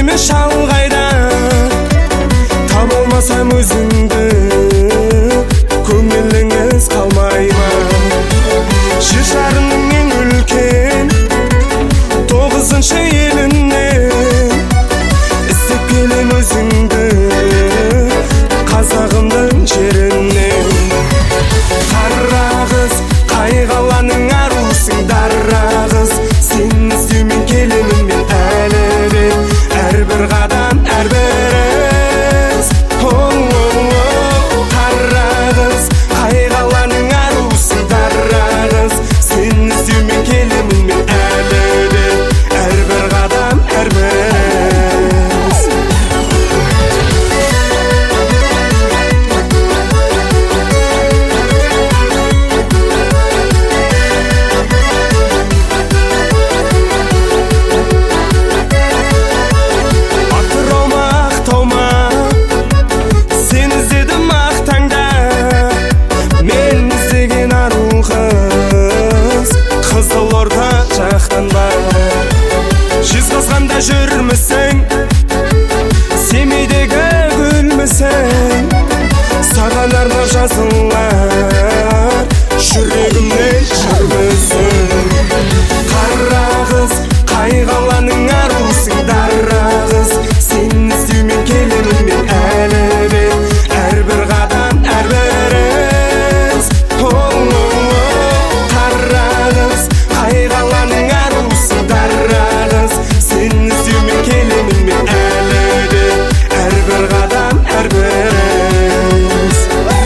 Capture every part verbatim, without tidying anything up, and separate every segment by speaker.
Speaker 1: шалғайда таба алмасам өзіңді көңіліңіз қалмай ма? Жер шарының ең үлкен тоғызыншы елінен іздеп келем өзіңді қазағымның жерінен. Қара қыз қай қаланың арусың дара қыз, сені іздеумен келемін мен әлі де, әрбір қадам әрбір із. Қара қыз қай қаланың арусың дара қыз, сені іздеумен келемін мен әлі де, әрбір қадам әрбір із. Жезқазғанда жүрмісің, Семейдегі гүлмісің, саған арнап жазылар жүрегімнен жүрмісің. Қара қыз қай қаланың арусың дара қыз, сені іздеумен келемін мен әлі де, әрбір қадам әрбір із. Қара қыз қай қаланың арусың дара қыз, сені іздеумен келемін мен әлі де, әрбір қадам әрбір із.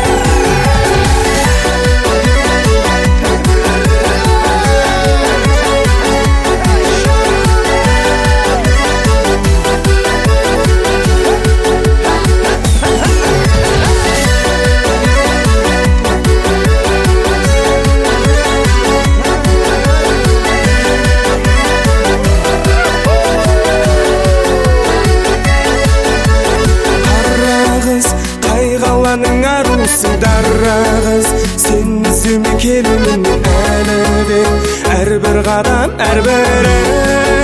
Speaker 1: Қаланың арусың дара қыз, сені іздеумен келемін мен әлі де, әрбір қадам әрбір із.